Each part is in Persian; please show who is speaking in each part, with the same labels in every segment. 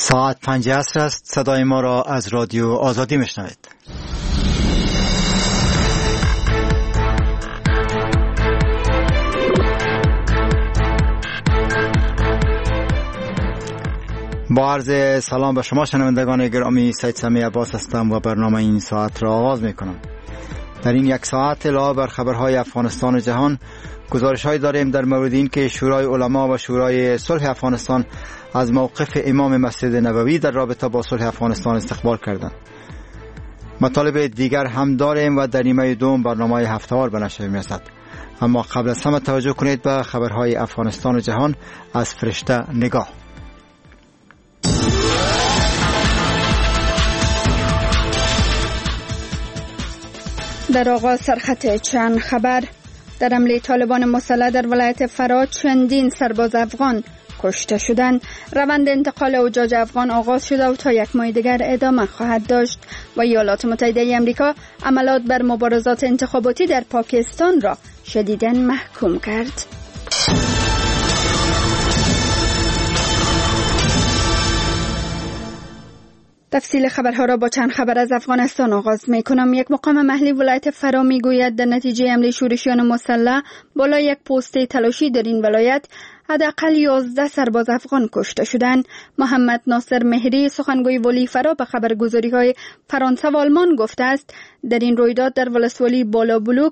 Speaker 1: ساعت 5 عصر است. صدای ما را از رادیو آزادی میشنوید. با عرض سلام به شما شنوندگان گرامی، سید سمی عباس هستم و برنامه این ساعت را آغاز میکنم. در این یک ساعت علاوه بر خبرهای افغانستان و جهان، گزارش‌هایی داریم در مورد این که شورای علما و شورای صلح افغانستان از موقف امام مسجد نبوی در رابطه با صلح افغانستان استقبال کردند. مطالب دیگر هم داریم و در نیمه دوم برنامه هفته‌وار به نشر می‌رسد. اما قبل از همه توجه کنید به خبرهای افغانستان و جهان از فرشته نگاه.
Speaker 2: در آغاز سرخط چند خبر. در حمله طالبان مسلح در ولایت فرات چندین سرباز افغان کشته شدند. روند انتقال حجاج افغان آغاز شده و تا یک ماه دیگر ادامه خواهد داشت. و ایالات متحده آمریکا حملات بر مبارزات انتخاباتی در پاکستان را شدیداً محکوم کرد. تفصیل خبرها را با چند خبر از افغانستان آغاز می کنم. یک مقام محلی ولایت فرا می گوید در نتیجه حمله شورشیان مسلح بالای یک پست تلاشی در این ولایت حداقل 11 سرباز افغان کشته شدند. محمد ناصر مهری سخنگوی ولی فرا به خبرگزاری‌های فرانسه و آلمان گفته است در این رویداد در ولسوالی بالا بلوک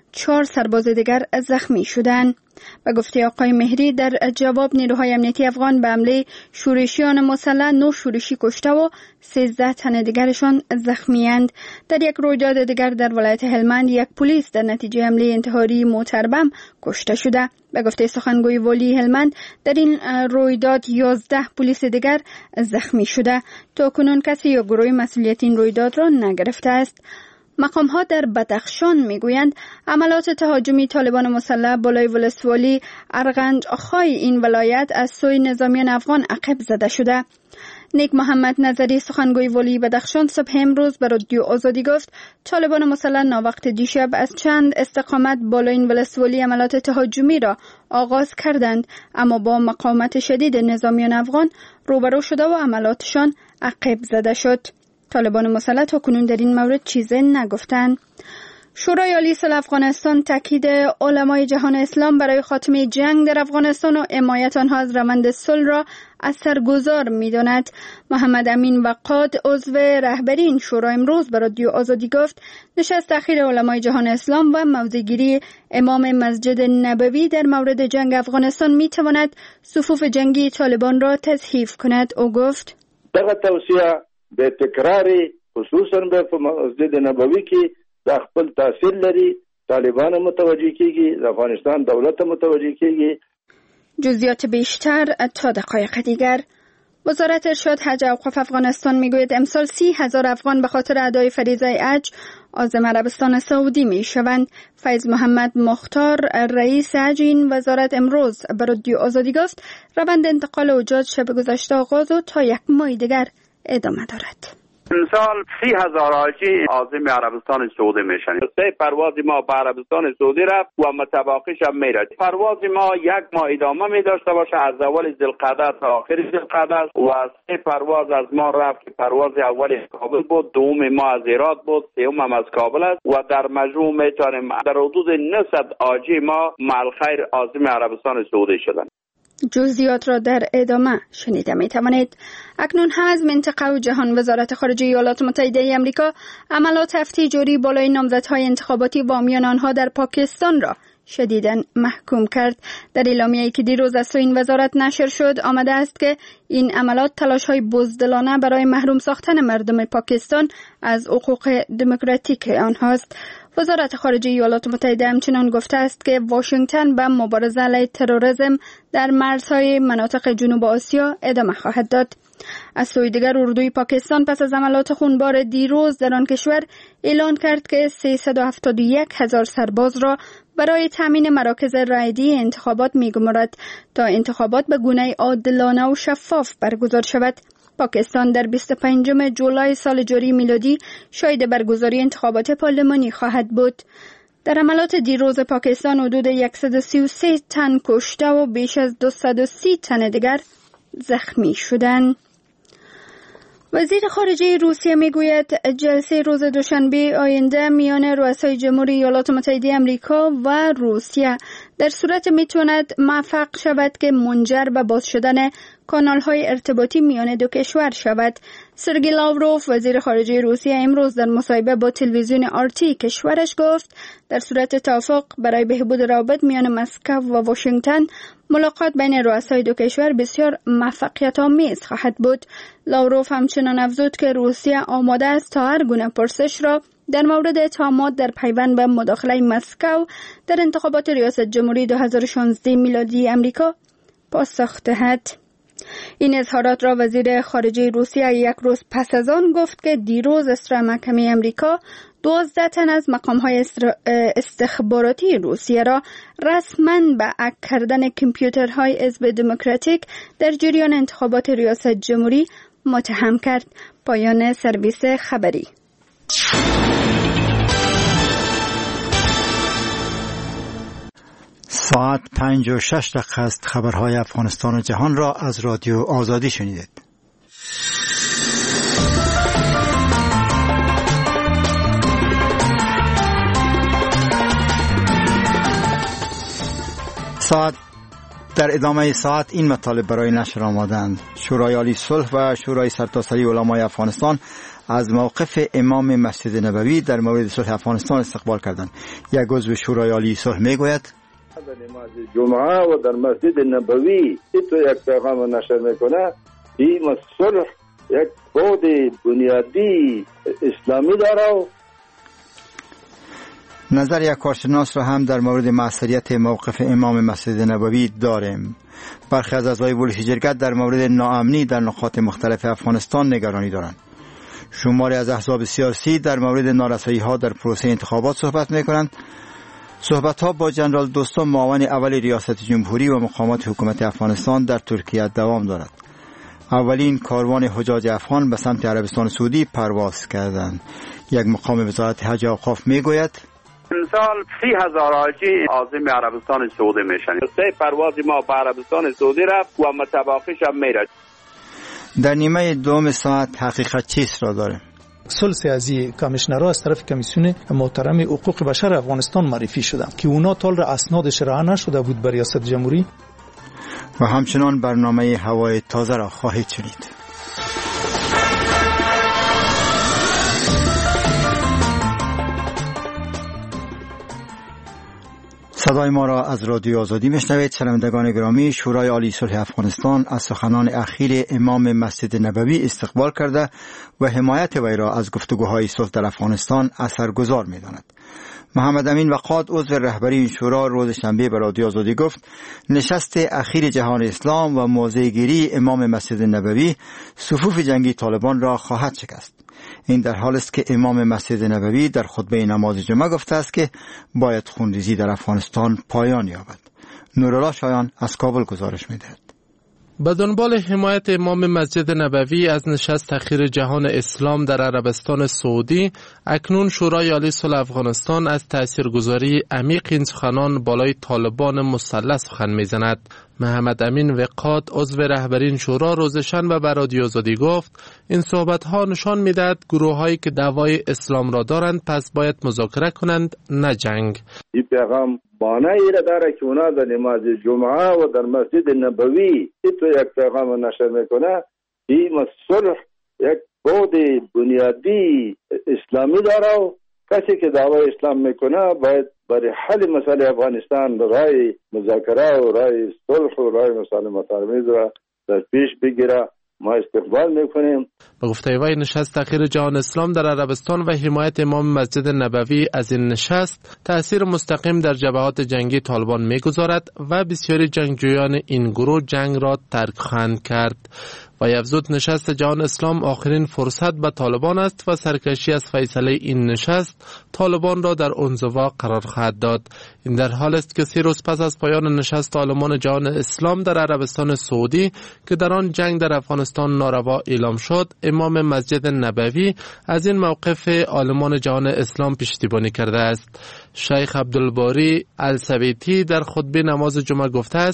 Speaker 2: 4 سرباز دیگر زخمی شدند. و گفته آقای مهری در جواب نیروهای امنیتی افغان به حمله شورشیان مسلح 9 شورشی کشته و 13 تن دیگرشان زخمی‌اند. در یک رویداد دیگر در ولایت هلمند یک پلیس در نتیجه حمله انتحاری موتر بم کشته شده. به گفته سخنگوی ولی هلمند در این رویداد 11 پلیس دیگر زخمی شده. تا کنون کسی یا گروهی مسئولیت این رویداد را نگرفته است. مقام‌ها در بدخشان میگویند عملات تهاجمی طالبان مسلح بالای ولسوالی ارغنج آخای این ولایت از سوی نظامیان افغان عقب زده شده. نیک محمد نظری سخنگوی ولی بدخشان صبح امروز به رادیو آزادی گفت طالبان مسلح ناوقت دیشب از چند استقامت بالای این ولسوالی عملات تهاجمی را آغاز کردند، اما با مقاومت شدید نظامیان افغان روبرو شده و عملاتشان عقب زده شد. طالبان مسلح تا کنون در این مورد چیزی نگفتند. شورای عالی صلح افغانستان تاکید علمای جهان اسلام برای خاتمه جنگ در افغانستان و حمایت آنها از روند صلح را اثرگذار می‌داند. محمد امین وقاد عضو رهبری این شورا امروز به رادیو آزادی گفت نشست اخیر علمای جهان اسلام و موضع‌گیری امام مسجد نبوی در مورد جنگ افغانستان می‌تواند صفوف جنگی طالبان را تضعیف کند. او گفت
Speaker 3: دغه توصیه به تکراری خصوصا به مسجد نبوی کې د خپل تاثیر لري، طالبان متوجه کیږي، افغانستان دولت متوجه کیږي.
Speaker 2: جزئیات بیشتر تا دقایق دیگر. وزارت ارشاد حج اوقاف افغانستان میگوید امسال 30,000 افغان به خاطر ادای فریضه حج عازم عربستان سعودی میشوند. فیض محمد مختار رئیس حج این وزارت امروز به رادیو آزادی گفت روند انتقال حجاج شب گذشته آغاز و تا یک ماه دیگر ادامه دارد.
Speaker 4: امسال 30,000 حاجی عازم عربستان سعودی میشن. 3 پرواز ما به عربستان سعودی رفت و متباقیش هم میره. پرواز ما یک ماه ادامه میداشته باشه از اول ذوالقعده تا آخر ذوالقعده و 3 پرواز از ما رفت که پرواز اول کابل بود، دوم ما از هرات بود، سوم هم از کابل است و در مجموع میتونیم در حدود 900 حاجی ما مع الخیر عازم عربستان سعودی شدن.
Speaker 2: جزئیات را در ادامه شنیده می توانید. اکنون هم از منطقه و جهان. وزارت خارجه ایالات متحده آمریکا عملات افتیجاری بالای نامزدهای انتخاباتی و حامیان آنها در پاکستان را شدیداً محکوم کرد. در اعلامیه‌ای که دیروز از سوی این وزارت نشر شد آمده است که این عملات تلاش‌های بزدلانه برای محروم ساختن مردم پاکستان از حقوق دموکراتیک آنهاست. وزارت خارجه ایالات متحده همچنان گفته است که واشنگتن به مبارزه علیه تروریسم در مرزهای مناطق جنوب آسیا ادامه خواهد داد. از سوی دیگر اردوی پاکستان پس از عملات خونبار دیروز در آن کشور اعلان کرد که 371,000 سرباز را برای تامین مراکز رایدی انتخابات می‌گمارد تا انتخابات به گونه عادلانه و شفاف برگزار شود. پاکستان در 25 جولای سال جاری میلادی شاهد برگزاری انتخابات پارلمانی خواهد بود. در عملات دیروز پاکستان حدود 133 تن کشته و بیش از 230 تن دیگر زخمی شدند. وزیر خارجه روسیه میگوید جلسه روز دوشنبه آینده میان رؤسای جمهوری ایالات متحده آمریکا و روسیه در صورت میتواند موفق شود که منجر به باز شدن کانال‌های ارتباطی میان دو کشور شود. سرگئی لاوروف وزیر خارجه روسیه امروز در مصاحبه با تلویزیون آرتی کشورش گفت در صورت توافق برای بهبود روابط میان مسکو و واشنگتن ملاقات بین رؤسای دو کشور بسیار موفقیت‌آمیز خواهد بود. لاوروف همچنان افزود که روسیه آماده است تا هر گونه پرسش را در مورد اتهامات در پیوند به مداخله مسکو در انتخابات ریاست جمهوری 2016 میلادی امریکا پاسخ دهد. این اظهارات را وزیر خارجه روسیه یک روز پس از آن گفت که دیروز اسرای محکمه امریکا 12 تن از مقام‌های استخباراتی روسیه را رسماً به هک کردن کامپیوترهای حزب دموکراتیک در جریان انتخابات ریاست جمهوری متهم کرد. پایان سرویس خبری.
Speaker 1: ساعت 5:06 است. خبرهای افغانستان و جهان را از رادیو آزادی شنیدید. در ادامه ساعت این مطالب برای نشر آمادند. شورای عالی صلح و شورای سرتاسری علمای افغانستان از موقف امام مسجد نبوی در مورد صلح افغانستان استقبال کردند. یک عضو شورای عالی صلح میگوید
Speaker 3: در نماز جمعه و در مسجد نبوی تو یک پیغام نشر میکنه. این صلح یک بود بنیادی اسلامی داره.
Speaker 1: نظر یک کارشناس را هم در مورد موثریت موقف امام مسجد نبوی داریم. برخی از اعضای بلوش جرگت در مورد ناامنی در نقاط مختلف افغانستان نگرانی دارند. شماری از احزاب سیاسی در مورد نارسایی‌ها در پروسه انتخابات صحبت می‌کنند. صحبت‌ها با جنرال دوستم معاون اول ریاست جمهوری و مقامات حکومت افغانستان در ترکیه دوام دارد. اولین کاروان حجاج افغان به سمت عربستان سعودی پرواز کردند. یک مقام وزارت حج و اوقاف میگوید
Speaker 4: امسال 30,000 حاجی عازم عربستان سعودی میشن. 3 پرواز ما به عربستان سعودی رفت و متباقیش هم میره.
Speaker 1: در نیمه دوم ساعت حقیقت چیست را داریم.
Speaker 5: صلح سیاسی کمیشنرها از طرف کمیسیون محترم حقوق بشر افغانستان معرفی شدند که اونا طال اسنادش ارائه نشده بود به ریاست جمهوری.
Speaker 1: و همچنان برنامه هوای تازه را خواهید شنید. صدای ما را از رادیو آزادی میشنوید. شنوندگان گرامی، شورای عالی صلح افغانستان از سخنان اخیر امام مسجد نبوی استقبال کرده و حمایت وی را از گفتگوهای صلح در افغانستان اثرگذار می‌داند. محمد امین وقاد عضو رهبری این شورا روز شنبه به رادیو آزادی گفت نشست اخیر جهان اسلام و موضع‌گیری امام مسجد نبوی صفوف جنگی طالبان را خواهد شکست. این در حال است که امام مسجد نبوی در خطبه نماز جمعه گفته است که باید خونریزی در افغانستان پایان یابد. نورالله شایان از کابل گزارش می‌دهد.
Speaker 6: به دنبال حمایت امام مسجد نبوی از نشست اخیر جهان اسلام در عربستان سعودی، اکنون شورای عالی صلح افغانستان از تاثیرگذاری عمیق این سخنان بالای طالبان مسلح سخن می‌زند. محمد امین وقاد عضو رهبری شورا روز شنبه به رادیو آزادی گفت این صحبت‌ها نشان می‌دهد گروه‌هایی که دعوای اسلام را دارند پس باید مذاکره کنند نه جنگ.
Speaker 3: این پیغام بانه ای را داره که اونا در نماز جمعه و در مسجد نبوی تو یک پیغام نشر میکنه. این صلح یک بود بنیادی اسلامی داره و کسی که دعوای اسلام میکنه باید برای حل مسئله افغانستان رای مذاکره و رای صلح و رای مسئله مترمیز را در پیش بگیره. ما استقبال میکنیم.
Speaker 6: به گفته وی نشست اخیر جهان اسلام در عربستان و حمایت امام مسجد نبوی از این نشست تأثیر مستقیم در جبهات جنگی طالبان میگذارد و بسیاری جنگجویان این گروه جنگ را ترک خواهند کرد. و افزود نشست جهان اسلام آخرین فرصت به طالبان است و سرکشی از فیصله این نشست طالبان را در انزوا قرار خواهد داد. این در حال است که 3 روز پس از پایان نشست عالمان جهان اسلام در عربستان سعودی که در آن جنگ در افغانستان ناروا اعلام شد، امام مسجد نبوی از این موقف عالمان جهان اسلام پشتیبانی کرده است. شیخ عبدالباری السویتی در خطبه نماز جمعه گفته است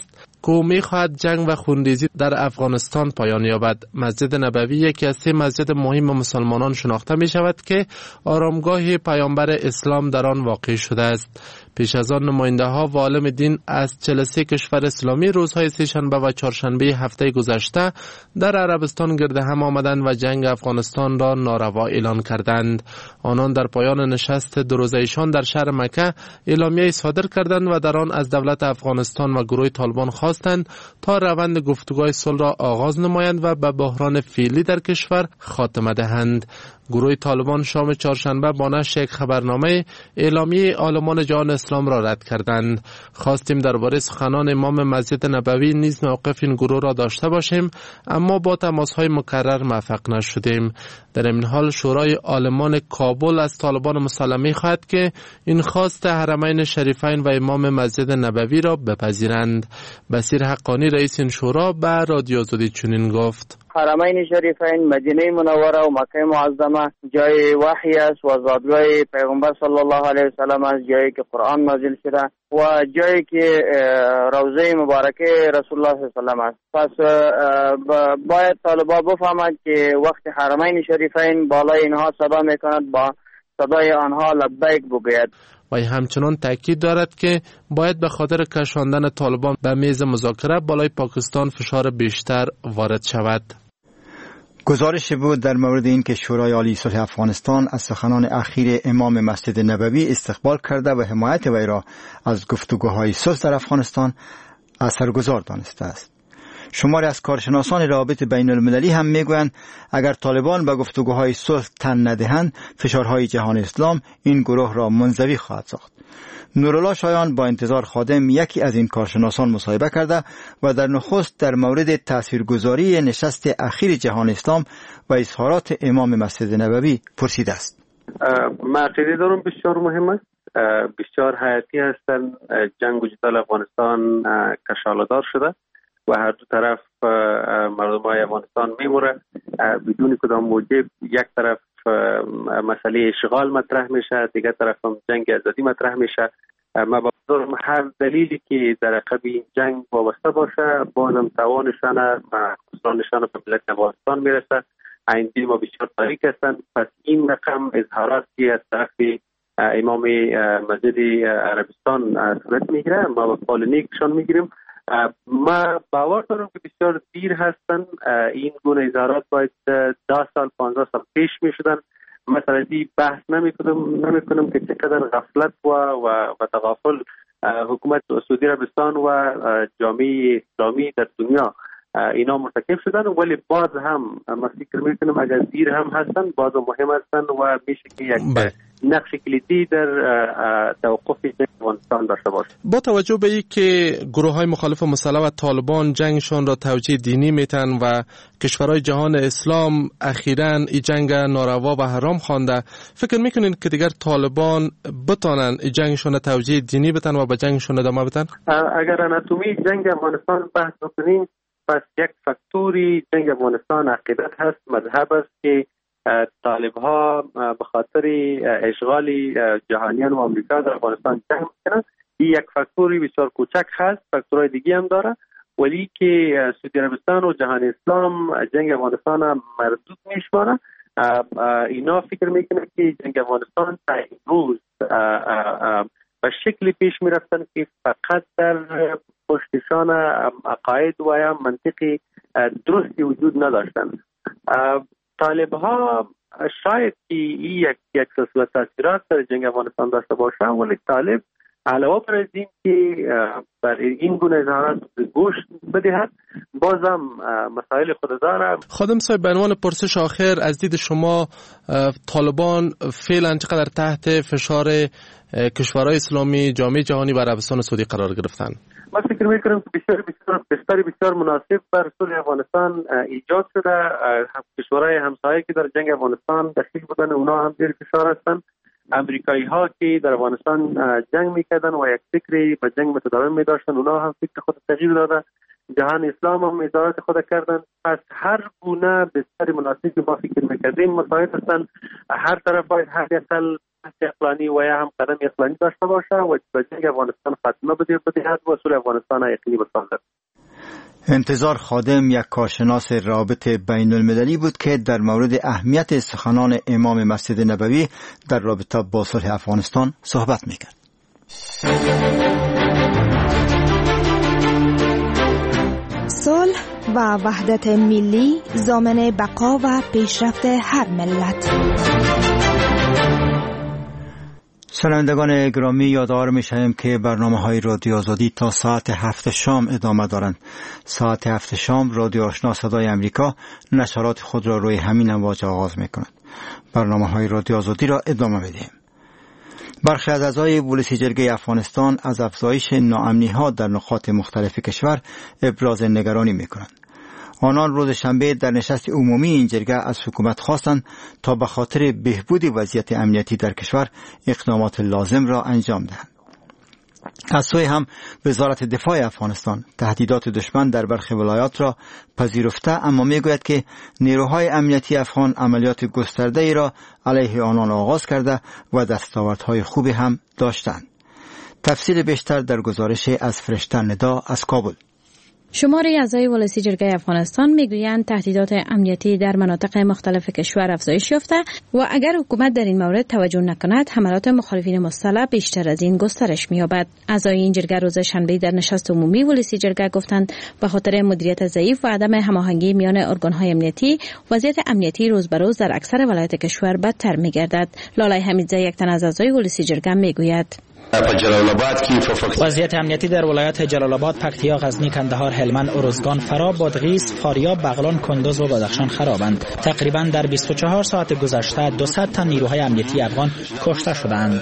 Speaker 6: که می‌خواهد جنگ و خونریزی در افغانستان پایان یابد. مسجد نبوی یکی از 3 مسجد مهم مسلمانان شناخته می‌شود که آرامگاه پیامبر اسلام در آن واقع شده است. پیش از آن نماینده‌ها و عالم دین از 43 کشور اسلامی روزهای سه‌شنبه و چهارشنبه هفته گذشته در عربستان گرد هم آمدند و جنگ افغانستان را ناروا اعلان کردند. آنان در پایان نشست 2 روزه‌ایشان در شهر مکه اعلامیه صادر کردند و در آن از دولت افغانستان و گروه طالبان خواستند تا روند گفتگوهای صلح را آغاز نمایند و به بحران فعلی در کشور خاتمه دهند. گروه طالبان شام چهارشنبه با نشر یک خبرنامه اعلامیه عالمان جهان اسلام را رد کردند. خواستیم درباره سخنان امام مسجد نبوی نیز موقف این گروه را داشته باشیم، اما با تماس‌های مکرر موفق نشدیم. در این حال شورای عالمان کابل از طالبان مسلمه خواهد که این خواست حرمین شریفین و امام مسجد نبوی را بپذیرند. بصیر حقانی رئیس این شورا به رادیو آزادی چنین گفت:
Speaker 7: حرمین شریفین، مدینه منوره و مکه معظمه جای وحی است و زادگاه پیغمبر صلی الله علیه و سلم است، جایی که قرآن نازل شده و جایی که روضه مبارکه رسول الله صلی الله علیه و سلم است. پس باید طالبان بفهمند که وقت حرمین شریفین بالای اینها صدا میکند، با صدای آنها لبیک بگوید.
Speaker 6: و همچنان تاکید دارد که باید به خاطر کشاندن طالبان به میز مذاکره بالای پاکستان فشار بیشتر وارد شود.
Speaker 1: گزارش بود در مورد این که شورای عالی صلح افغانستان از سخنان اخیر امام مسجد نبوی استقبال کرده و حمایت وی را از گفتگوهای صلح در افغانستان اثرگذار دانسته است. شماری از کارشناسان روابط بین المللی هم میگویند اگر طالبان به گفتگوهای صلح تن ندهند، فشارهای جهان اسلام این گروه را منزوی خواهد ساخت. نورالله شایان با انتظار خادم یکی از این کارشناسان مصاحبه کرده و در نخست در مورد تاثیرگذاری نشست اخیر جهان اسلام و اظهارات امام مسجد نبوی پرسیده است.
Speaker 8: من عقیده دارم بسیار مهم است، بسیار حیاتی هستند. جنگ و جدال افغانستان کشاله‌دار شده و هر دو طرف مردمای افغانستان میموره بدون کدام موجب. یک طرف مسئله اشغال مطرح میشه، دیگر طرف هم جنگ آزادی مطرح میشه. ما با هر دلیلی که در عقب این جنگ وابسته باشه بازم توانشان خسرانشان به ملت افغانستان میرسه. این دین ما بسیار تاریک هستند. پس این رقم اظهارات که از طرف امام مسجد عربستان صورت میگیره ما با قول نیکشان میگیریم. ما باور دارم که بسیار دیر هستند. این گونه اظهارات باید 10 سال 15 سال پیش می شدن. مثلا دی بحث نمی کنم که چقدر غفلت و تغافل حکومت سعودی عربستان و جامعه اسلامی در دنیا اینا مرتکب شدن، ولی باز هم ما فکر میکنم اگر دیر هم هستن باز مهم هستن و میشه که یک نقش کلیدی در توقف جنگ افغانستان داشته باشه.
Speaker 6: با توجه به اینکه گروه‌های مخالف مسلح و طالبان جنگشان را توجیه دینی میتن و کشورهای جهان اسلام اخیراً این جنگ ناروا و حرام خوانده، فکر میکنین که دیگر طالبان بتونن جنگشون را توجیه دینی بدن و به جنگشون ادامه بدن؟
Speaker 8: اگر اناتومی جنگ افغانستان بحث بکنیم، پس یک فاکتوری جنگ افغانستان عقیدت هست، مذهب است که طالب‌ها به خاطر اشغال جهانیان و آمریکا در افغانستان جنگ میکنن. این یک فاکتوری بسیار کوچک هست، فاکتورهای دیگه هم داره، ولی که سعودی عربستان و جهان اسلام جنگ افغانستان مردود میشماره. اینا فکر میکنه که جنگ افغانستان تا امروز به شکلی پیش میرفتن که فقط در پشتشان عقاید و یا منطقی درستی وجود نداشتن. طالب‌ها شاید که یک سلسله تاثیرات در جنگ افغانستان داشته باشه، ولی طالب علاوه بر این که بر این گونه اظهارات گوش بدهد بازم مسائل خود داره.
Speaker 6: خادم صاحب، به عنوان پرسش آخر از دید شما طالبان فعلا چقدر تحت فشار کشورهای اسلامی، جامعه جهانی و عربستان سعودی قرار گرفتن؟
Speaker 8: من فکر میکنم که بسیار مناسب بر صلح افغانستان ایجاد شده. کشورهای همسایه که در جنگ افغانستان دخیل بودن اونا هم زیر فشار هستند. امریکایی ها که در افغانستان جنگ میکردن و یک فکری به جنگ متداوم میداشتن، اونا هم فکر خود تغییر داده. جهان اسلام هم اظهارات خود کردن. پس هر گونه بسیار مناسب که ما فکر میکردیم مسائل هستند. هر طرف باید حداقل اقلانی و یا هم قدم اقلانی داشته باشه و به جنگ افغانستان خاتمه بدهد و صلح افغانستان یقینی بسازد.
Speaker 1: انتظار خادم یک کارشناس رابط بین المللی بود که در مورد اهمیت سخنان امام مسجد نبوی در رابطه با صلح افغانستان صحبت میکرد.
Speaker 9: صلح و وحدت ملی ضامن بقا و پیشرفت هر ملت.
Speaker 1: شنوندگان گرامی، یادآور می‌شویم که برنامه‌های رادیو آزادی تا ساعت 7 شام ادامه دارند. ساعت 7 شام رادیو آشنا صدای امریکا نشرات خود را روی همین امواج آغاز می‌کند. برنامه‌های رادیو آزادی را ادامه می‌دهیم. برخی از اعضای پلیس جرگه افغانستان از افزایش ناامنی‌ها در نقاط مختلف کشور ابراز نگرانی می‌کنند. آنان روز شنبه در نشست عمومی این جرگه از حکومت خواستند تا به خاطر بهبود وضعیت امنیتی در کشور اقدامات لازم را انجام دهند. از سوی هم وزارت دفاع افغانستان تهدیدات دشمن در برخی ولایات را پذیرفته، اما میگوید که نیروهای امنیتی افغان عملیات گسترده ای را علیه آنان آغاز کرده و دستاوردهای خوبی هم داشتند. تفصیل بیشتر در گزارش از فرشته ندا از کابل.
Speaker 10: شماری اعضای ولسی جرگه افغانستان میگویند تهدیدات امنیتی در مناطق مختلف کشور افزایش یافته و اگر حکومت در این مورد توجه نکند حملات مخالفین مسلح بیشتر از این گسترش می‌یابد. اعضای این جرگه روز شنبه در نشست عمومی ولسی جرگه گفتند به خاطر مدیریت ضعیف و عدم هماهنگی میان ارگان‌های امنیتی وضعیت امنیتی روز به روز در اکثر ولایات کشور بدتر می‌گردد. لالای حمیدزی یک تن از اعضای ولسی جرگه میگوید
Speaker 11: وضعیت امنیتی در ولایات جلال آباد، پکتیا، غزنی، کندهار، هلمند، ارزگان، فرا، بادغیس، فاریاب، بغلان، کندوز و بدخشان خرابند. تقریبا در 24 ساعت گذشته 200 تن نیروهای امنیتی افغان کشته شدند.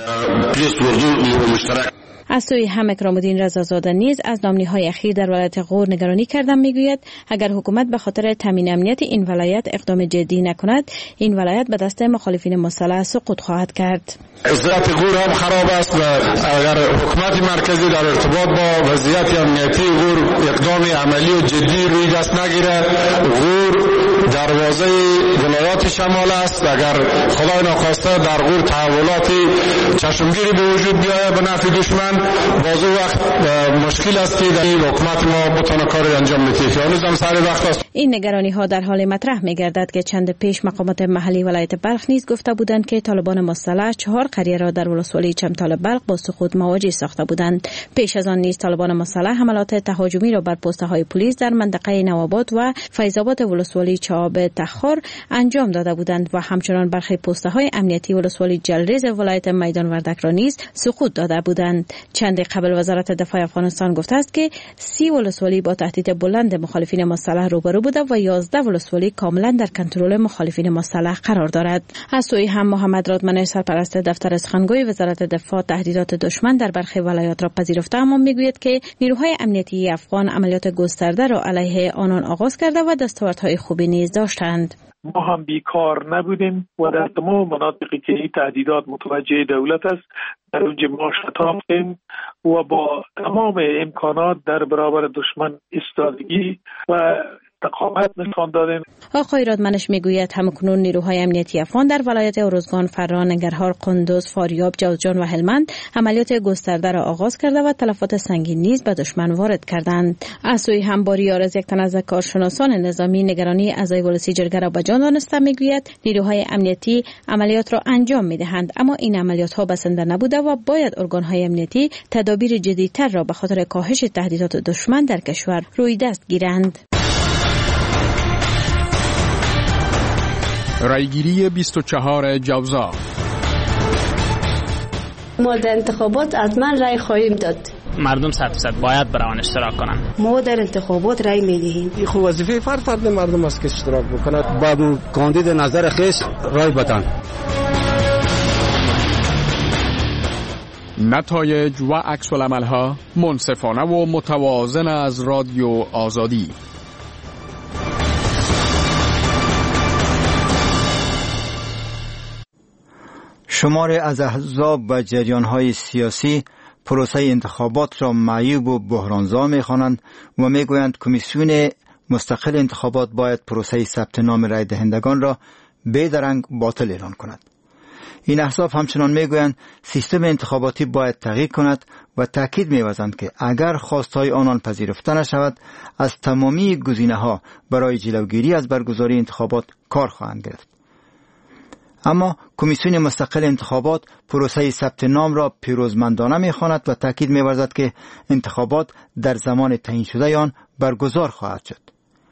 Speaker 10: از سوی هم اکرام الدین رضازاده نیز از نامنی‌های اخیر در ولایت غور نگرانی کردن میگوید اگر حکومت به خاطر تامین امنیت این ولایت اقدام جدی نکند این ولایت به دست مخالفین مسلح سقوط خواهد کرد.
Speaker 12: وضعیت غور هم خراب است و اگر حکومت مرکزی در ارتباط با وضعیت امنیتی غور اقدام عملی و جدی روی دست نگیره، غور دروازه ولایات شمال است. اگر خدای ناخواسته در غور تحولاتی چشمگیری به وجود بیاید به نفع دشمن، باز وقت مشکل است که در حکومت ما بتونه کاری انجام بده. هنوزم سر وقت است.
Speaker 10: این نگرانی ها در حال مطرح می‌گردد که چند پیش مقامات محلی ولایت بلخ نیز گفته بودند که طالبان مسلح 4 قریه را در ولسوالی چمتال بلخ با سقوط مواجه ساخته بودند. پیش از آن نیز طالبان مسلح حملات تهاجمی را بر پست‌های پلیس در منطقه نوآباد و فیض‌آباد ولسوالی چاب تخار انجام داده بودند و همچنان برخی پست‌های امنیتی ولسوالی جلریز ولایت میدان وردک را نیز سقوط داده بودند. چند قبل وزارت دفاع افغانستان گفته است که 30 ولسوالی با تهدید بلند مخالفین مسلح روبرو بوده و 11 ولسوالی کاملا در کنترل مخالفین مسلح قرار دارد. از سوی هم محمد رادمنش سرپرست دفتر سخنگوی وزارت دفاع تهدیدات دشمن در برخی ولایات را پذیرفته، اما میگوید که نیروهای امنیتی افغان عملیات گسترده را علیه آنان آغاز کرده و دستاوردهای خوبی نیز داشتند.
Speaker 13: ما هم بیکار نبودیم و در تمام مناطقی که این تهدیدات متوجه دولت است در اونجا ما شتافتیم و با تمام امکانات در برابر دشمن ایستادگی و تقاوت نشان دادیم.
Speaker 10: آقای رادمنش میگوید همکنون نیروهای امنیتی افغان در ولایت ارزگان، فرا، ننگرهار، قندوز، فاریاب، جوزجان و هلمند عملیات گسترده را آغاز کرده و تلفات سنگین نیز به دشمن وارد کردند. از سوی هم باری آرز یک تن از کارشناسان نظامی نگرانی اعضای ولسی جرگه را به جان دانسته میگوید نیروهای امنیتی عملیات را انجام میدهند، اما این عملیات ها بسنده نبوده و باید ارگانهای امنیتی تدابیر جدی‌تر را به خاطر کاهش تهدیدات دشمن در کشور روی دست گیرند.
Speaker 14: رایگیری 24 جوزا.
Speaker 15: ما در انتخابات حتما رای خواهیم داد.
Speaker 16: مردم 100% باید برای اشتراک کنند.
Speaker 15: ما در انتخابات رای میدهیم.
Speaker 17: این خو وظیفه فرد مردم است که اشتراک بکنند. بعد کاندید نظر خیش رای بدن.
Speaker 14: نتایج و عکس العمل‌ها منصفانه و متوازن از رادیو آزادی.
Speaker 1: شماری از احزاب و جریان‌های سیاسی پروسه انتخابات را معیوب و بحرانزا می‌خوانند و می‌گویند کمیسیون مستقل انتخابات باید پروسه ثبت نام رای دهندگان را بی‌درنگ باطل اعلان کند. این احزاب همچنان میگویند سیستم انتخاباتی باید تغییر کند و تاکید می‌ورزند که اگر خواستهای آنان پذیرفته نشود از تمامی گزینه‌ها برای جلوگیری از برگزاری انتخابات کار خواهند گرفت. اما کمیسیون مستقل انتخابات پروسه ثبت نام را پیروزمندانه می‌خواند و تاکید می‌ورزد که انتخابات در زمان تعیین شده آن برگزار خواهد شد.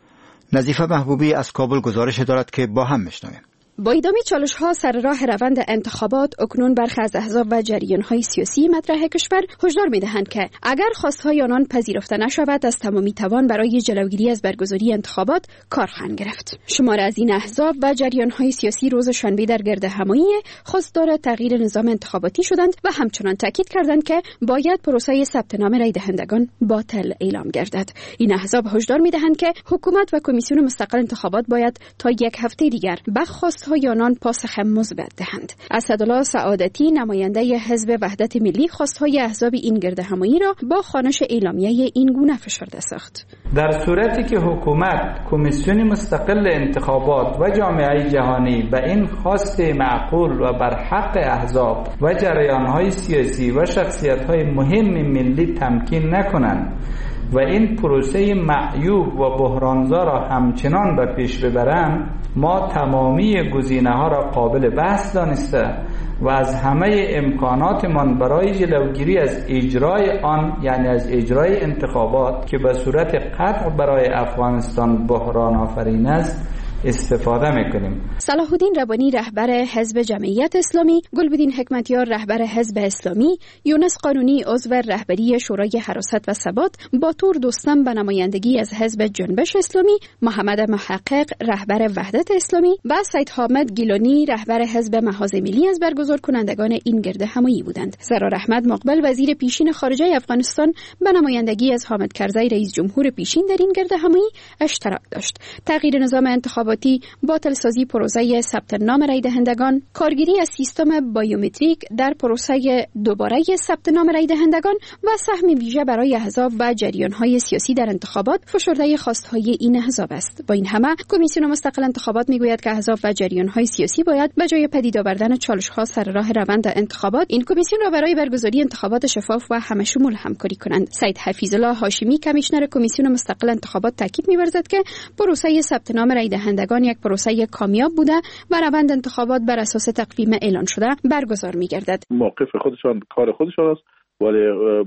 Speaker 1: نظیفه محبوبی از کابل گزارش دارد که با هم میشنویم.
Speaker 18: با ادامه چالش‌ها سر راه روند انتخابات، اکنون برخی از احزاب و جریان‌های سیاسی مطرح کشور هشدار می‌دهند که اگر خواستهای آنان پذیرفته نشود از تمامی توان برای جلوگیری از برگزاری انتخابات کار خواهند گرفت. شماری از این احزاب و جریان‌های سیاسی روز شنبه در گردهمایی خواستار تغییر نظام انتخاباتی شدند و همچنان تاکید کردند که باید پروسه ثبت نام رای دهندگان باطل اعلام گردد. این احزاب هشدار می‌دهند که حکومت و کمیسیون مستقل انتخابات باید تا یک هفته دیگر به های آنان پاسخ مثبت دهند. اسدالله سعادتی نماینده حزب وحدت ملی خواستهای احزاب این گردهمایی را با خوانش اعلامیه این گونه فشرده ساخت.
Speaker 19: در صورتی که حکومت، کمیسیون مستقل انتخابات و جامعه جهانی به این خواست معقول و بر حق احزاب و جریان‌های سیاسی و شخصیت‌های مهم ملی تمکین نکنند و این پروسه معیوب و بحرانزا را همچنان به پیش ببرند، ما تمامی گزینه‌ها را قابل بحث دانسته و از همه امکاناتمان برای جلوگیری از اجرای آن، یعنی از اجرای انتخابات که به صورت قطع برای افغانستان بحران آفرین است، استفاده میکنیم.
Speaker 18: صلاح الدین ربانی رهبر حزب جمعیت اسلامی، گلبدین حکمتیار رهبر حزب اسلامی، یونس قانونی عضو رهبری شورای حراست و ثبات، باتور دوستم به نمایندگی از حزب جنبش اسلامی، محمد محقق رهبر وحدت اسلامی و سید حامد گیلانی رهبر حزب محاذ ملی از برگزار کنندگان این گردهمایی بودند. سرار احمد مقبل وزیر پیشین خارجه افغانستان به نمایندگی از حامد کرزی رئیس جمهور پیشین در این گردهمایی اشتراک داشت. تغییر نظام انتخاباتی، باطل سازی پروسه ثبت نام رای دهندگان، کارگیری از سیستم بایومتریک در پروسه دوباره ثبت نام رای دهندگان و سهم ویژه برای احزاب و جریان‌های سیاسی در انتخابات فشرده خواست‌های این احزاب است. با این همه کمیسیون مستقل انتخابات میگوید که احزاب و جریان‌های سیاسی باید به جای پدید آوردن چالش‌ها سر راه روند انتخابات، این کمیسیون را برای برگزاری انتخابات شفاف و همه‌شمول همکاری کنند. سید حفیظالله هاشمی کمیشنر کمیسیون مستقل انتخابات تاکید می‌ورزد که پروسه ثبت نام رای دهندگان یک پروسه کامیاب بوده و روند انتخابات بر اساس تقویم اعلان شده برگزار می‌گردد.
Speaker 20: موقف خودشان کار خودشان است، ولی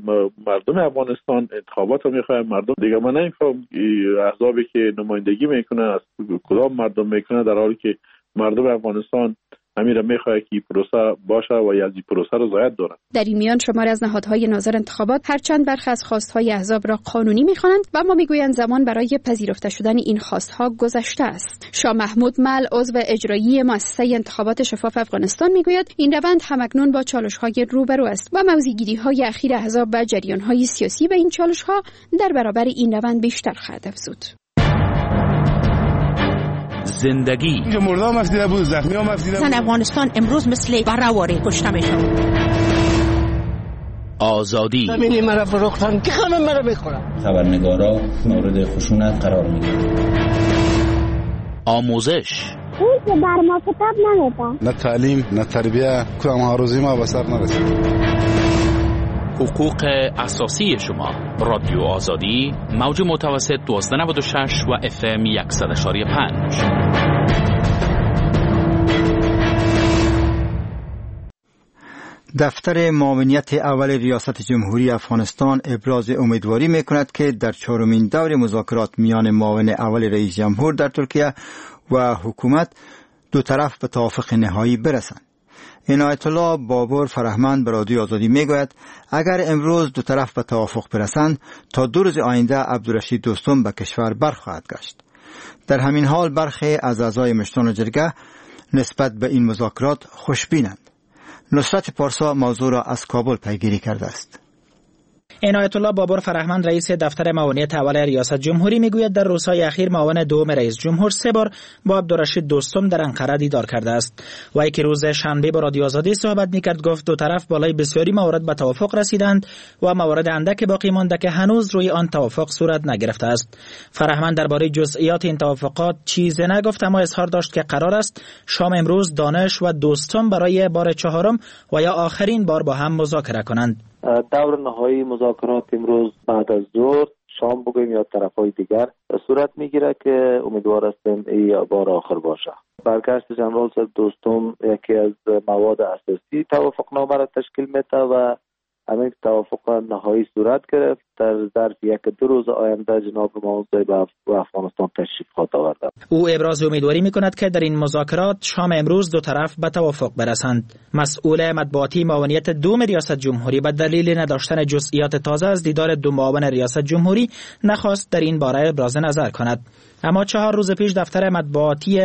Speaker 20: مردم افغانستان انتخابات رو می‌خواهند. مردم دیگه من نمی‌فهمم احزابی که نمایندگی میکنن از کدام مردم میکنن، در حالی که مردم افغانستان همین را می‌خواهد که پروسه باشه و از این پروسه را ضایع دارند.
Speaker 18: در این میان شمار از نهادهای ناظر انتخابات هرچند برخی از خواستهای احزاب را قانونی می‌خوانند و اما میگویند زمان برای پذیرفته شدن این خواستها گذشته است. شاه محمود مل عضو اجرایی مؤسسه انتخابات شفاف افغانستان میگوید این روند همکنون با چالش‌های روبرو است و موضع‌گیری‌های اخیر احزاب و جریان‌های سیاسی به این چالش‌ها در برابر این روند بیشتر خواهد افزود.
Speaker 21: زندگی
Speaker 22: مردم مفیده بود، زخمی ها مفیده بود.
Speaker 21: زن افغانستان امروز مثل برهواری کشته میشن. آزادی
Speaker 22: همینی مرا فروختن که همه مرا بخورن.
Speaker 21: خبرنگارا مورد خشونت قرار میگیرن. آموزش
Speaker 23: اون که بر ما کتاب نمیدن،
Speaker 22: نه تعلیم نه تربیه، کدام ها روزی ما به سر نرسید.
Speaker 21: حقوق اساسی شما. رادیو آزادی، موج متوسط 1296 و FM 100.5.
Speaker 1: دفتر معاونیت اول ریاست جمهوری افغانستان ابراز امیدواری می‌کند که در چهارمین دور مذاکرات میان معاون اول رئیس جمهور در ترکیه و حکومت دو طرف به توافق نهایی برسند. عنایت الله بابر فرهمند به رادیو آزادی میگوید اگر امروز دو طرف به توافق برسند تا 2 روز آینده عبدالرشید دوستم به کشور برخواهد گشت. در همین حال برخی از اعضای مشتان جرگه نسبت به این مذاکرات خوشبینند. نصرت پارسا موضوع را از کابل پیگیری کرده است.
Speaker 11: عنایت الله بابر فرهمند رئیس دفتر معاونیت اول ریاست جمهوری میگوید در روزهای اخیر معاون دوم رئیس جمهور 3 بار با عبدالرشید دوستم در انقره دیدار کرده است. وی که روز شنبه با رادیو آزادی صحبت میکرد گفت دو طرف بالای بسیاری موارد به توافق رسیدند و موارد اندک باقی مانده که هنوز روی آن توافق صورت نگرفته است. فرهمند درباره جزئیات این توافقات چیزی نگفت، اما اظهار داشت که قرار است شام امروز دانش و دوستم برای بار 4 و یا آخرین بار با هم مذاکره کنند.
Speaker 2: دور نهایی مذاکرات امروز بعد از ظهر شام بگویم یا طرفهای دیگر صورت میگیره که امیدوار هستیم این بار آخر باشه. برگشت جنرال صاحب دوستم یکی از مواد اساسی توافقنامه را تشکیل میده و همین توافق نهایی صورت گرفت. در ظرف 1-2 روز آینده جناب معاون صاحب به افغانستان تشریف خواهد آورد.
Speaker 11: او ابراز امیدواری میکند که در این مذاکرات شام امروز دو طرف به توافق برسند. مسئول مطبوعاتی معاونیت دوم ریاست جمهوری به دلیل نداشتن جزئیات تازه از دیدار دو معاون ریاست جمهوری نخواست در این باره ابراز نظر کند. اما 4 روز پیش دفتر مطبوعاتی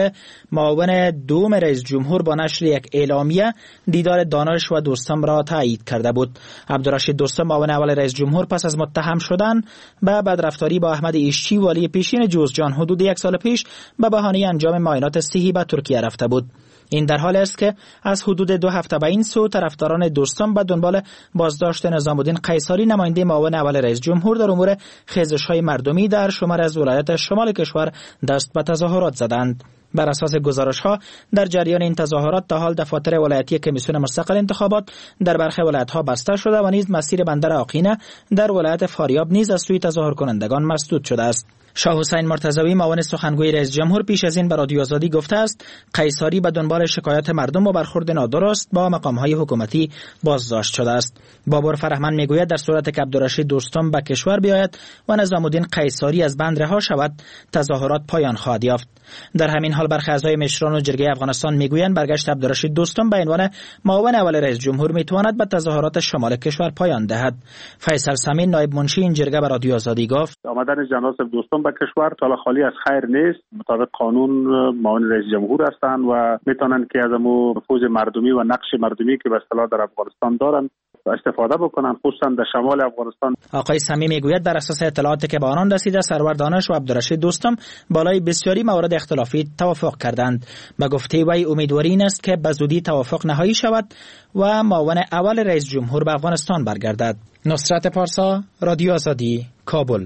Speaker 11: معاون دوم رئیس جمهور با نشر یک اعلامیه دیدار دانش و دوستم را تایید کرده بود. عبدالرشید دوستم معاون اول رئیس جمهور پس از متهم شدن به بدرفتاری با احمد ایشچی والی پیشین جوزجان حدود 1 سال پیش به بهانه انجام معاینات صحی به ترکیه رفته بود. این در حال است که از حدود 2 هفته به این سو طرفداران دوستم به دنبال بازداشت نظام الدین قیصری نماینده معاون اول رئیس جمهور در امور خیزش‌های مردمی در شمار از ولایات شمال کشور دست به تظاهرات زدند. بر اساس گزارش‌ها در جریان این تظاهرات تا حال دفاتر ولایتی کمیسیون مستقل انتخابات در برخی ولایت‌ها بسته شده و نیز مسیر بندر آقینه در ولایت فاریاب نیز از سوی تظاهر کنندگان مسدود شده است. شاه حسین مرتضوی معاون سخنگوی رئیس جمهور پیش از این به رادیو آزادی گفته است قیصری به دنبال شکایت مردم و برخورد نادرست با مقام‌های حکومتی بازداشت شده است. بابر فرهمند میگوید در صورت که عبدالرشید دوستم به کشور بیاید و نظام الدین قیصری از بند رها شود تظاهرات پایان خواهد یافت. در همین حال برخی اعضای مشران و جرگه افغانستان میگویند برگشت عبدالرشید دوستم به عنوان معاون اول رئیس جمهور میتواند به تظاهرات شمال کشور پایان دهد. فیصل سمین نایب منشی این جرگه به رادیو آزادی گفت
Speaker 8: آمدن جناب دوستم به کشور تا خالی از خیر نیست. مطابق قانون معاون رئیس جمهور هستند و میتونن که از امو نفوذ مردمی و نقش مردمی که به اصطلاح در افغانستان دارن استفاده بکنن، خصوصا در شمال افغانستان.
Speaker 11: آقای سمی میگوید بر اساس اطلاعاتی که به آنان رسیده سرور دانش و عبدالرشید دوستم بالای بسیاری موارد اختلافی توافق کردند. به گفته وی امیدواری این است که به زودی توافق نهایی شود و معاون اول رئیس جمهور به افغانستان برگردد. نصرت پارسا، رادیو آزادی، کابل.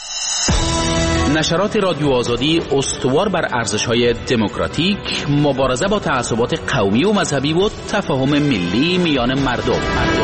Speaker 21: نشرات رادیو آزادی استوار بر ارزش‌های دموکراتیک، مبارزه با تعصبات قومی و مذهبی و تفاهم ملی میان مردم.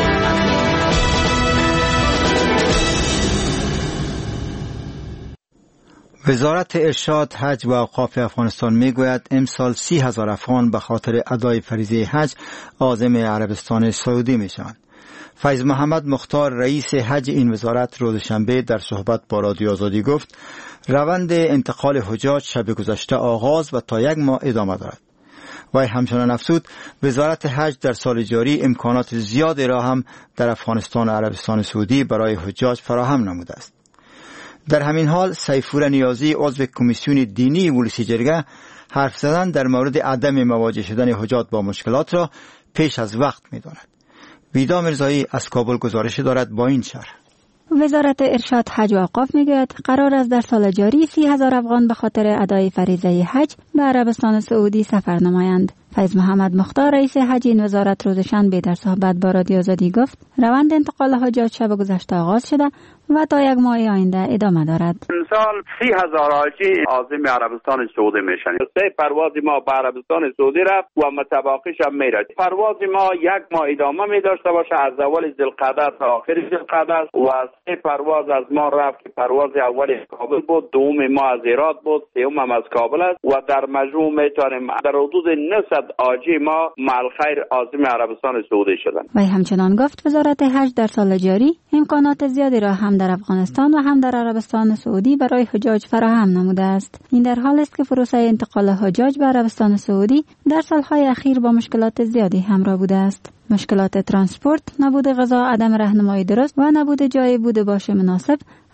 Speaker 1: وزارت ارشاد، حج و اوقاف افغانستان میگوید امسال 30,000 افغان به خاطر ادای فریضه حج عازم عربستان سعودی میشوند. فیض محمد مختار رئیس حج این وزارت روز شنبه در صحبت با رادیو آزادی گفت روند انتقال حجاج شب گذشته آغاز و تا 1 ماه ادامه دارد. وی همچنان افزود وزارت حج در سال جاری امکانات زیادی را هم در افغانستان و عربستان سعودی برای حجاج فراهم نموده است. در همین حال سیفور نیازی عضو کمیسیون دینی ولسی جرگه حرف زدن در مورد عدم مواجه شدن حجاج با مشکلات را پیش از وقت می‌داند. ویدا مرزایی از کابل گزارش دارد با این شرح.
Speaker 4: وزارت ارشاد، حج و اوقاف میگوید قرار است در سال جاری 30,000 افغان به خاطر ادای فریضه حج به عربستان سعودی سفر نمایند. فیض محمد مختار رئیس حج این وزارت روز شنبه در صحبت با رادیو آزادی گفت روند انتقال حجاج شب گذشته آغاز شده و تا 1 ماه آینده ادامه دارد.
Speaker 5: امسال 30,000 حاجی عازم عربستان سعودی میشن. 3 پرواز ما به عربستان سعودی رفت و متباقیش هم میره. پرواز ما 1 ماه ادامه می داشته باشه از اول ذوالقعده تا آخر ذوالقعده و 3 پرواز از ما رفت که پرواز اول کابل بود، دوم ما از هرات بود، سوم هم از کابل است و در مجموع میتونیم در حدود 900 حاجی ما مع الخیر عازم عربستان سعودی شدن.
Speaker 4: و همچنان گفت وزارت حج در سال جاری امکانات زیادی را هم در افغانستان و هم در عربستان سعودی برای حجاج فراهم نموده است. این در حال است که پروسه انتقال حجاج به عربستان سعودی در سالهای اخیر با مشکلات زیادی همراه بوده است. مشکلات ترانسپورت، نبود غذا، عدم راهنمایی درست و نبود جای بود باش مناسب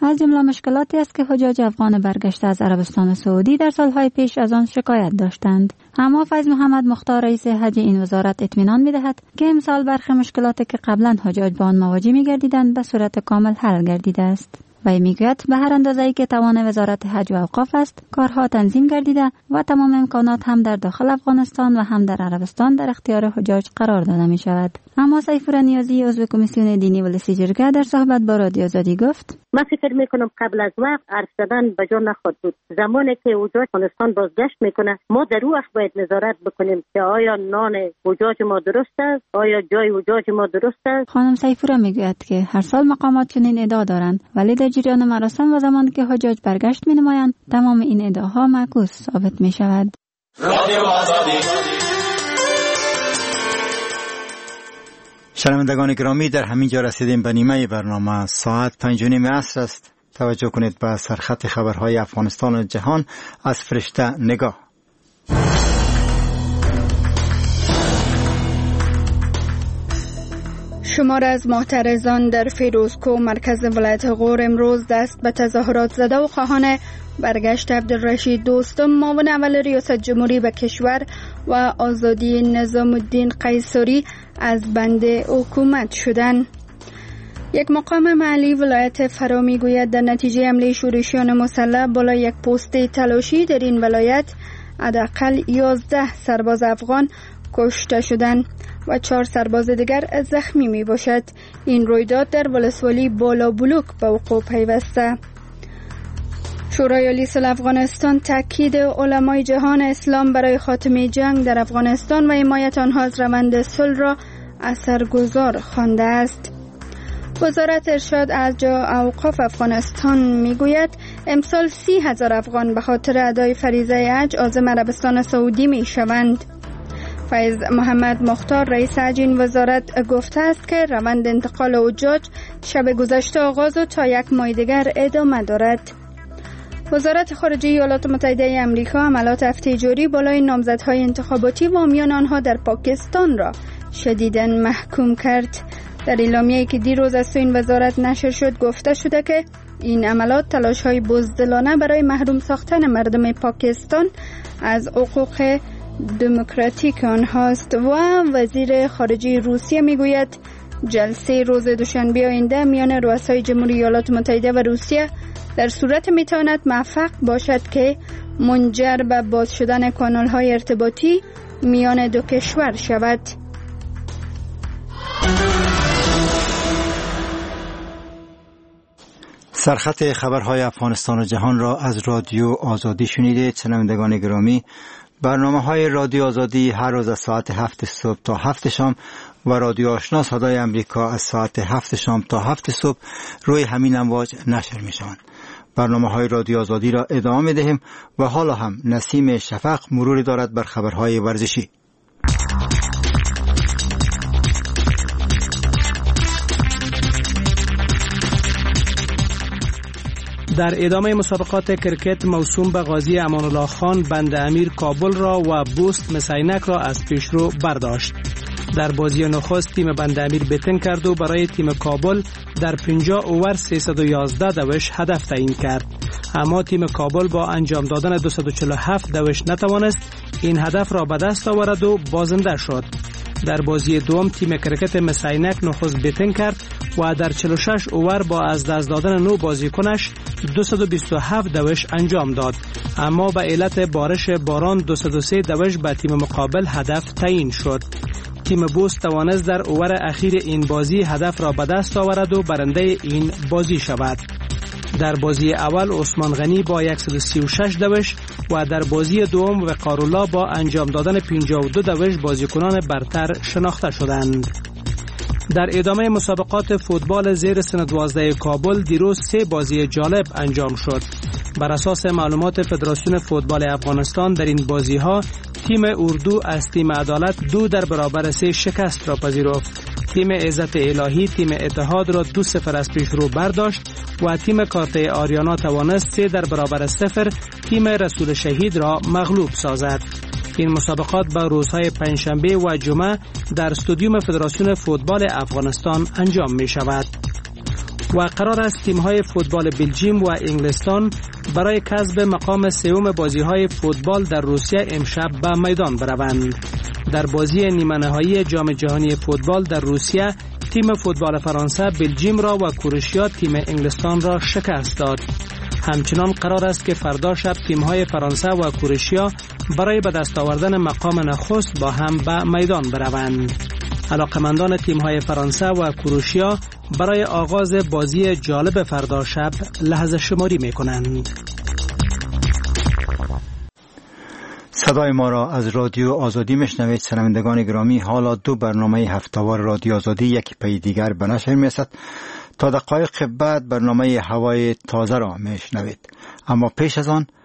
Speaker 4: از جمله مشکلاتی است که حجاج افغان برگشته از عربستان سعودی در سالهای پیش از آن شکایت داشتند. اما فیض محمد مختار رئیس حج این وزارت اطمینان می‌دهد که امسال برخی مشکلاتی که قبلا حجاج با آن مواجه می‌گردیدند به صورت کامل حل گردیده است. و میگوید به هر اندازه‌ای که توان وزارت حج و اوقاف است کارها تنظیم گردیده و تمام امکانات هم در داخل افغانستان و هم در عربستان در اختیار حجاج قرار داده می شود. اما سیفور نیازی عضو کمیسیون دینی ولسی جرگه در صحبت با رادیو آزادی گفت:
Speaker 3: من فکر میکنم قبل از وقت حرف زدن به جا نخواهد بود. زمانی که حجاج افغانستان بازگشت میکنه ما در او وقت باید نظارت بکنیم که آیا نان حجاج ما درست است، آیا جای حجاج ما درست است.
Speaker 4: خانم سیفور میگوید که هر سال مقامات چنین ادعا دارند، ولی در جریان مراسم و زمانی که حجاج برگشت مینمایند تمام این ادعاها معکوس ثابت می شود.
Speaker 1: شنوندگان گرامی، در همین جا رسیدیم به نیمه برنامه. ساعت 5:30 عصر است. توجه کنید به سرخط خبرهای افغانستان و جهان از فرشته نگاه.
Speaker 18: شمار از معترضان در فیروزکوه مرکز ولایت غور امروز دست به تظاهرات زده و خواهان برگشت عبدالرشید دوستم معاون اول ریاست جمهوری به کشور و آزادی نظام الدین قیصری از بند حکومت شدند. یک مقام محلی ولایت فرا میگوید در نتیجه حمله شورشیان مسلح بالا یک پست تلاشی در این ولایت حداقل 11 سرباز افغان کشته شدند و 4 سرباز دیگر زخمی می باشد. این رویداد در ولسوالی بالا بلوک به وقوع پیوسته. شورای عالی صلح افغانستان تاکید علمای جهان اسلام برای خاتمه جنگ در افغانستان و حمایت آنها از روند صلح را اثرگذار خوانده است. وزارت ارشاد از اوقاف افغانستان میگوید امسال 30,000 افغان به خاطر ادای فریضه حج عازم عربستان سعودی می شوند. فیض محمد مختار رئیس حج این وزارت گفته است که روند انتقال حجاج شب گذشته آغاز و تا یک ماه دیگر ادامه دارد. وزارت خارجه ایالات متحده آمریکا حملات هفته جاری بالای نامزدهای انتخاباتی و حامیان آنها در پاکستان را شدیداً محکوم کرد. در اعلامیه‌ای که دیروز از این وزارت نشر شد گفته شده که این حملات تلاش‌های بزدلانه برای محروم ساختن مردم پاکستان از حقوق دموکراتیک آنهاست. و وزیر خارجه روسیه میگوید جلسه روز دوشنبه آینده میان رؤسای جمهوری ایالات متحده و روسیه در صورت میتواند موفق باشد که منجر به باز شدن کانال‌های ارتباطی میان دو کشور شود.
Speaker 1: سرخط خبرهای افغانستان و جهان را از رادیو آزادی شنیدید. شنوندگان گرامی، برنامه‌های رادیو آزادی هر روز از ساعت 7 صبح تا 7 شام و رادیو آشنا صدای امریکا از ساعت 7 شام تا 7 صبح روی همین امواج نشر می‌شوند. برنامه‌های رادیو آزادی را ادامه می‌دهیم و حالا هم نسیم شفق مروری دارد بر خبرهای ورزشی.
Speaker 6: در ادامه مسابقات کرکت موسوم به قاضی امان الله خان، بند امیر کابل را و بوست مسینک را از پیشرو برداشت. در بازی نخست تیم بند امیر بتن کرد و برای تیم کابل در 50 اوور 311 دوش هدف تعیین کرد. اما تیم کابل با انجام دادن 247 دوش نتوانست این هدف را به دست آورد و بازنده شد. در بازی دوم تیم کرکت مسینک نخست بتن کرد و در 46 اوور با از دست دادن 9 بازیکنش 227 دوش انجام داد، اما به علت بارش باران 203 دوش به تیم مقابل هدف تعیین شد. تیم بوست توانست در اوور اخیر این بازی هدف را به دست آورد و برنده این بازی شود. در بازی اول عثمان غنی با 136 دوش و در بازی دوم وقارالله با انجام دادن 52 دوش بازیکنان برتر شناخته شدند. در ادامه مسابقات فوتبال زیر سن 12 کابل دیروز 3 بازی جالب انجام شد. بر اساس معلومات فدراسیون فوتبال افغانستان در این بازی ها تیم اردو از تیم عدالت 2 در برابر 3 شکست را پذیرفت. تیم عزت الهی تیم اتحاد را 2-0 از پیش رو برداشت و تیم کارته آریانا توانست 3 در برابر 0 تیم رسول شهید را مغلوب سازد. این مسابقات با روزهای پنجشنبه و جمعه در استادیوم فدراسیون فوتبال افغانستان انجام می شود. و قرار است تیم‌های فوتبال بلژیم و انگلستان برای کسب مقام سوم بازی‌های فوتبال در روسیه امشب به میدان بروند. در بازی نیمه نهایی جام جهانی فوتبال در روسیه تیم فوتبال فرانسه بلژیم را و کروشیا تیم انگلستان را شکست داد. همچنان قرار است که فردا شب تیم‌های فرانسه و کروشیا برای به دست آوردن مقام نخست با هم به میدان بروند. علاقمندان تیم‌های فرانسه و کروشیا برای آغاز بازی جالب فردا شب لحظه شماری می‌کنند.
Speaker 1: صدای ما را از رادیو آزادی میشنوید. شنوندگان گرامی، حالا دو برنامه هفته‌وار رادیو آزادی یکی پی دیگر به نشر می‌رسد. تا دقایق بعد برنامه هوای تازه را میشنوید. اما پیش از آن